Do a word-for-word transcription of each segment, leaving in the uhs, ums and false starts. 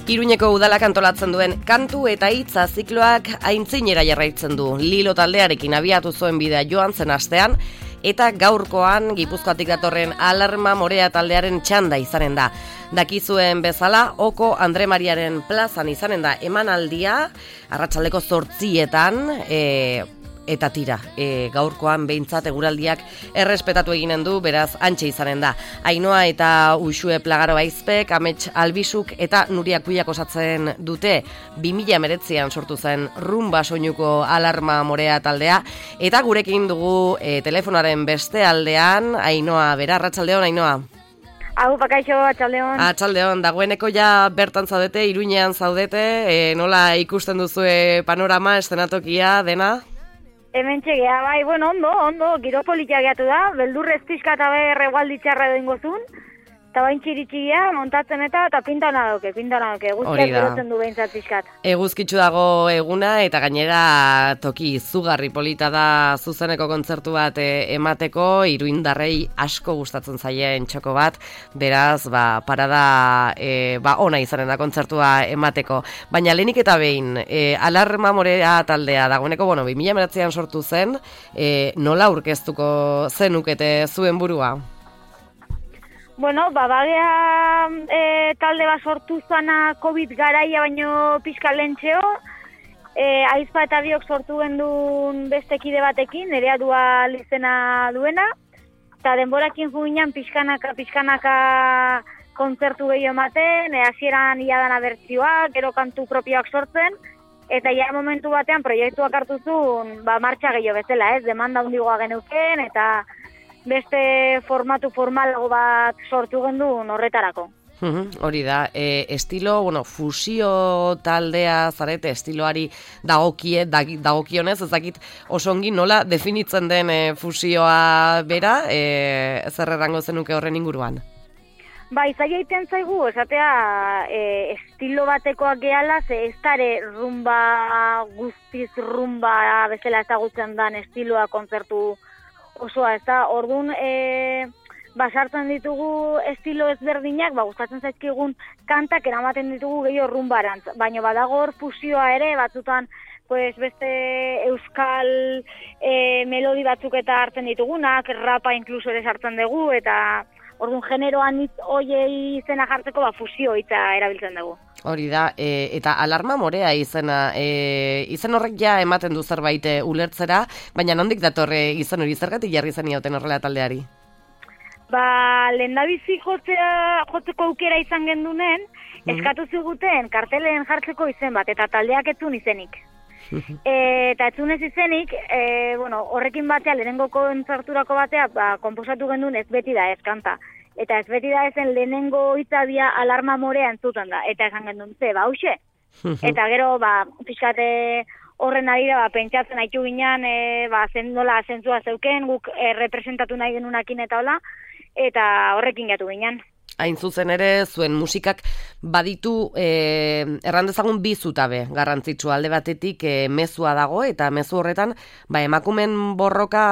Iruñeko udalak antolatzen duen kantu eta hitza zikloak aintzinera jarraitzen du. Lilo taldearekin abiatu zuen bidea joan zen astean, eta gaurkoan Gipuzkoatik datorren Alarma Morea taldearen txanda izanen da. Dakizuen bezala, Oko Andre Mariaren plazan izanen da emanaldia, arratsaldeko zortzietan, e, eta tira, e, gaurkoan behintzat eguraldiak errespetatu eginen du, beraz antxe izanen da. Ainhoa eta Uxue Plagaro Aizpek, Amets Albisuk eta Nuria Kuiak osatzen dute bi mila hemeretzian sortu zen Rumba soinuko Alarma Morea taldea, eta gurekin dugu e, telefonaren beste aldean, Ainhoa, bera, arratsaldeon, Ainhoa. Hau, bakaixo, atxaldeon. Atxaldeon, dagoeneko ja bertan zaudete, Iruñean zaudete, e, nola ikusten duzue panorama, eszenatokia, dena? Hemen txegea, bai, bueno, ondo, ondo, giro politia gehiatu da, beldurrez pixka eta behar egualdi txarra edo ingozun, eta bain txiritxia, montatzen eta, eta pintana dauke, pintana dauke, guztiak berotzen du behintzat pixkat. Eguzkitzu dago eguna, eta gainera toki izugarri polita da zuzeneko kontzertu bat e, emateko, iruindarrei asko gustatzen zaien txoko bat, beraz, ba, parada, e, ba, ona izanen da kontzertua emateko. Baina lehenik eta behin, e, Alarma Morea taldea dagoeneko, bueno, bi mila hemeretzian sortu zen, e, nola aurkeztuko zenukete zuen burua? Bueno, ba, bagea e, talde bat sortu zana COVID garaia baino pixka lentxeo, e, Aizpa eta biok sortu gendun beste kide batekin, nerea dual izena duena, eta denborakin juinan pixkanaka, pixkanaka kontzertu gehiago ematen, e, hasieran iadan abertzioak, gero kantu propioak sortzen, eta ja momentu batean proiektuak hartu zuen, ba, martxa gehiago bezala, ez, demanda hundigoa geneuken, eta beste formatu formalago bat sortu gendun horretarako. Uhum, hori da, e, estilo, bueno, fusio taldea zarete, estiloari dagokie, dagokionez, ez dakit osongi nola definitzen den e, fusioa bera, e, zer errango zenuke horren inguruan? Ba, izaila iten zaigu, esatea e, estilo batekoak gehala, ze ez dare rumba, guztiz rumba bezala ezagutzen dan estiloa kontzertu osoa, ez da, orduan, e, basartzen ditugu estilo ezberdinak, ba, gustatzen zaizkigun kantak eramaten ditugu gehiago rumbarantz, baina badago hor fusioa ere, batzutan, pues, beste euskal e, melodi batzuk eta hartzen ditugunak, rapa inkluso ere sartzen dugu, eta orduan generoan hitz hoiei izena jartzeko, ba, fusio hitza erabiltzen dugu. Hori da, e, eta Alarma Morea izena, e, izen horrek ja ematen du zerbait e, ulertzera, baina nondik datorre izen hori, zergatik jarri zen ioten horrela taldeari? Ba, lehendabizi jotzea, jotzeko aukera izan gendunen, mm-hmm. eskatu ziguten kartelen jartzeko izen bat, eta taldeak etzun izenik. e, eta etzunez izenik, e, bueno, horrekin batea, lehenengo kontzerturako batea, ba, konposatu gendun ez beti da ez kanta. Eta ez beti da ezen lehenengo hitzadia Alarma Morea entzuten da. Eta esan gendun, ze, ba, hause. Eta gero, ba, pixkate horren arira, ba, pentsatzen haitu ginen, e, ba, zen nola zentzua zeuken, guk e, representatu nahi genunakin eta hola, eta horrekin gatu ginen. Hain zuzen ere, zuen musikak baditu, e, errandezagun bi zutabe garrantzitsu alde batetik e, mezua dago, eta mezu horretan, ba, emakumen borroka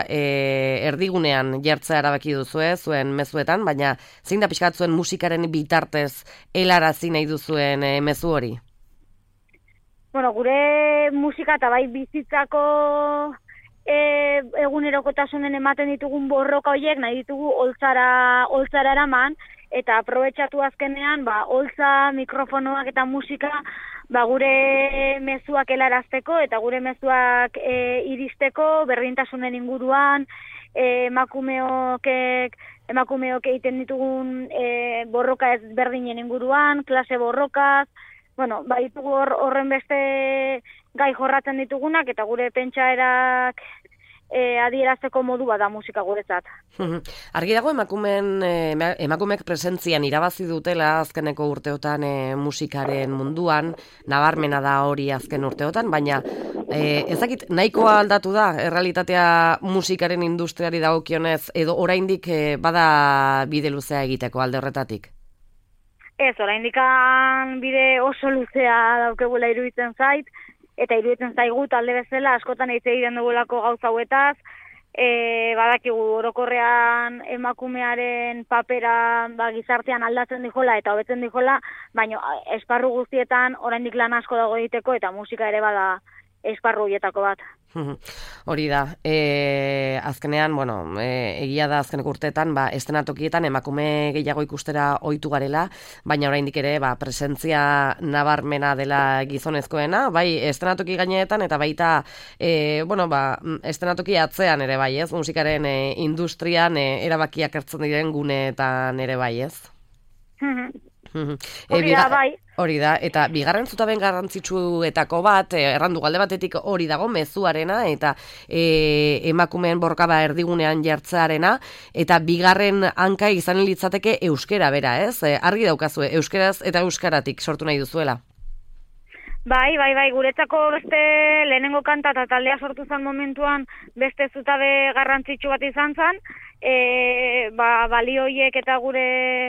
e, erdigunean jartzea erabaki duzue, zuen mezuetan, baina zein da pixkat zuen musikaren bitartez helarazi nahi duzuen e, mezu hori? Bueno, gure musika eta bai bizitzako e, egunerokotasunen ematen ditugun borroka horiek nahi ditugu holtzara, holtzara eraman, eta aprobetxatu azkenean, ba, holtza, mikrofonoak eta musika, ba, gure mezuak helarazteko eta gure mezuak e, iristeko, berdintasunen inguruan, e, emakumeok, emakumeok egiten ditugun e, borroka ez berdinen inguruan, klase borrokaz, bueno, ba, ditugu hor, horren beste gai jorratzen ditugunak, eta gure pentsaerak E, adierazteko modu bada musika guretzat. Argi dago emakumen, e, emakumek presentzian irabazi dutela azkeneko urteotan e, musikaren munduan, nabarmena da hori azken urteotan, baina e, ezakit nahikoa aldatu da, errealitatea musikaren industriari dagokionez, edo oraindik e, bada bide luzea egiteko alde horretatik? Ez, oraindikan bide oso luzea daukegula iruditzen zait, eta iruditzen zaigu talde bezala askotan hitz egiten dugulako gauza hauetaz, e, badakigu orokorrean emakumearen papera ba, gizartean aldatzen dijola eta hobetzen dijola, baina esparru guztietan oraindik lan asko dago egiteko eta musika ere bada esparru horietako bat. Hori da, e, azkenean, bueno, e, egia da azkeneko urteetan, ba, estenatokietan emakume gehiago ikustera ohitu garela, baina oraindik ere, ba, presentzia nabarmena dela gizonezkoena, bai, estenatoki gaineetan, eta baita, e, bueno, ba, estenatoki atzean ere bai, ez, musikaren e, industrian e, erabakiak hartzen diren guneetan ere bai, ez? Hori da, bai. Hori da, eta bigarren zutaben garrantzitsuetako bat, errandu alde batetik hori dago mezuarena, eta e, emakumeen borkaba erdigunean jartzearena, eta bigarren hanka izan litzateke euskera bera, ez? E, argi daukazue, euskeraz eta euskaratik sortu nahi duzuela. Bai, bai, bai, guretzako beste lehenengo kanta eta taldea sortu zen momentuan beste zutabe garrantzitsu bat izan zen, e, ba, balioiek eta gure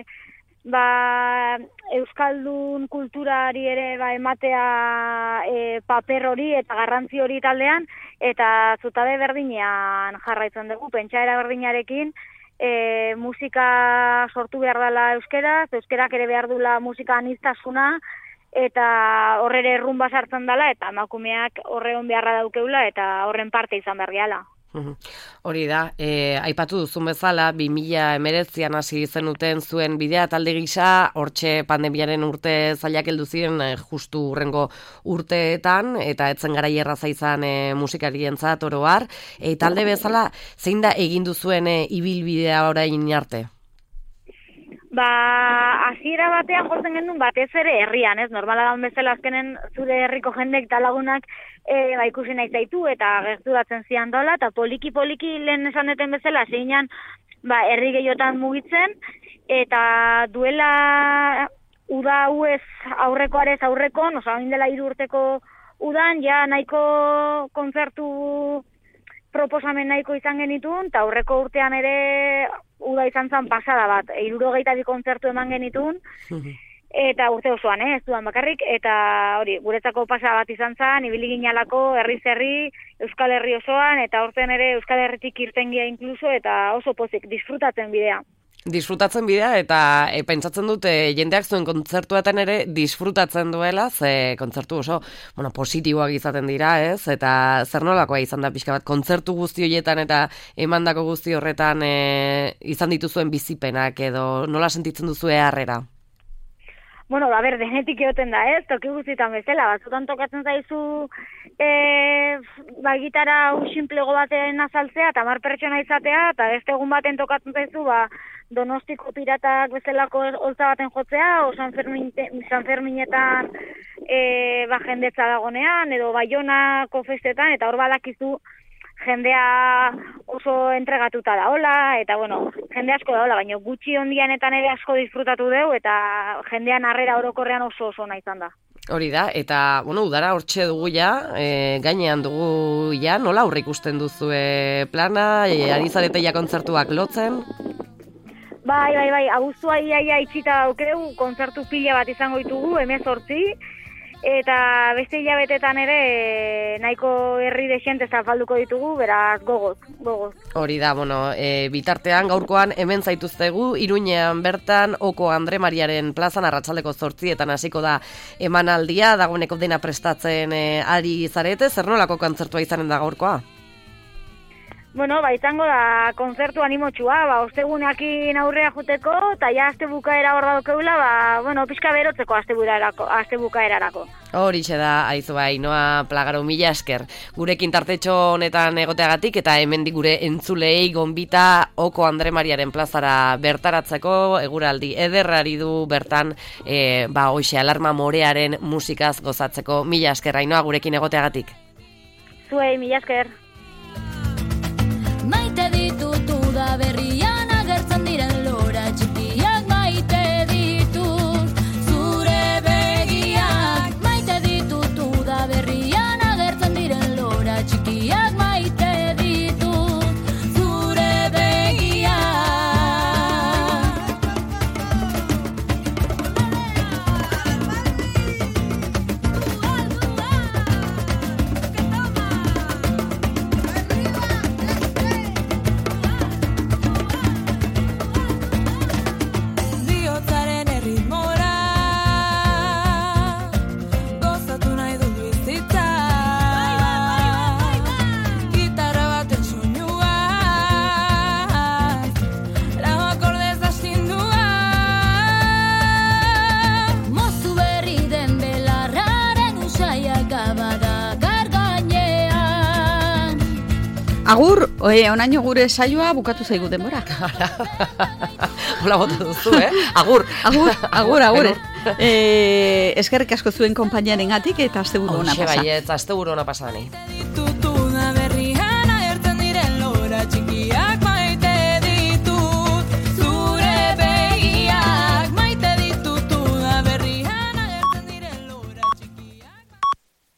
ba, euskaldun kulturari ere ba, ematea e, paper hori eta garrantzi hori taldean, eta zutabe berdinean jarraitzen dugu, pentsaera berdinarekin, e, musika sortu behar dela euskeraz, euskerak ere behar dula musika aniztasuna, eta horrere errumba sartzen dela, eta emakumeak horreon beharra daukeula, eta horren parte izan behar gehala. Hori da, e, aipatu duzun bezala, bi mila hemeretzian hasi zenuten zuen bidea talde gisa, hortxe pandemiaren urte zailak heldu ziren e, justu hurrengo urteetan, eta etzen gara erraza izan e, musikarientzat oro har. E, talde bezala, zein da egin duzuen e, ibilbidea orain arte? Ba, hasiera batean jotzen gendun batez ere herrian, ez? Normala daun bezala azkenen zure herriko jendek eta lagunak e, ba, ikusi nahi zaitu eta gerturatzen zian dola, eta poliki-poliki lehen esan deten bezala zeinan ba, herri gehiotan mugitzen, eta duela uda hauez aurrekoarez aurrekon, oza, hain dela hiru urteko udan, ja nahiko kontzertu proposamen nahiko izan genitun, eta aurreko urtean ere uda izan zen pasada bat, hirurogeita bi kontzertu eman genitun, eta urte osoan, eh, ez duan bakarrik, eta hori, guretzako pasada bat izan zen, ibili ginalako herriz herri, Euskal Herri osoan, eta horten ere Euskal Herritik irtengia inkluso, eta oso pozik, disfrutatzen bidea. Disfrutatzen bidea, eta e, pentsatzen dut e, jendeak zuen kontzertuetan ere disfrutatzen duela, ze kontzertu oso bueno, positiboak izaten dira, ez? Eta zer nolakoa izan da pixka bat, kontzertu guzti horietan eta emandako guzti horretan e, izan dituzuen bizipenak edo nola sentitzen duzue harrera? Bueno, a ber, denetik egoten da, ez? Toki guztietan bezala, batzutan tokatzen zaizu e, ba, gitara un simplego baten azaltzea, eta mar pertsona izatea, eta beste egun baten tokatzen zaizu, ba, Donostiko piratak bezalako holtza baten jotzea, o San, Fermin, San Ferminetan e, ba, jendetza dagonean, edo Baionako festetan, eta hor badakizu jendea oso entregatuta da hola, eta bueno, jende asko da hola, baina gutxi ondianetan ere asko disfrutatu deu, eta jendean harrera orokorrean oso oso nahi izan da. Hori da, eta, bueno, udara hortxe dugu ja, e, gainean dugu ja, nola aurre ikusten duzue plana, e, ari zarete ja kontzertuak lotzen? Bai, bai, bai, abuztua iaia itxita daukeu, kontzertu pila bat izango ditugu, hemezortzi, eta beste hilabetetan ere nahiko herri dexente zapalduko ditugu, beraz gogoz, gogoz. Hori da, bueno, e, bitartean gaurkoan hemen zaituztegu, Iruñean bertan Oko Andre Mariaren plazan arratsaldeko zortzietan hasiko da emanaldia, dagoeneko dena prestatzen e, ari zarete, zer nolako kontzertua izanen da gaurkoa? Bueno, ba, izango da kontzertu animotsua, ba, osteguneakin aurrea juteko, eta ja azte bukaera hor daukeula, ba, bueno, pixka berotzeko azte bukaerarako. Horixe da, aizu bai, Noa Plagaro, mila esker. Gurekin tartetxo honetan egoteagatik, eta hemendik gure entzulei gonbita Oko Andre Mariaren plazara bertaratzeko, eguraldi ederrari du bertan, e, ba, hoxe, alarma morearen musikaz gozatzeko. Mila esker, Ainoa, gurekin egoteagatik. Zuei, mila esker. Maite ditut uda berrian agertzen diren lora txikiak maite ditut zure begiak maite ditut uda berrian agertzen diren lora txikiak maite ditut zure begiak Agur, oe, onaino gure saioa bukatu zaigu denbora. Hola bota duzu, eh? Agur. Agur, agur, agur. eh, eskerrik asko zuen konpainiaren gatik eta asteburu ona pasa. Hoxe bai, ez asteburu ona pasa dani.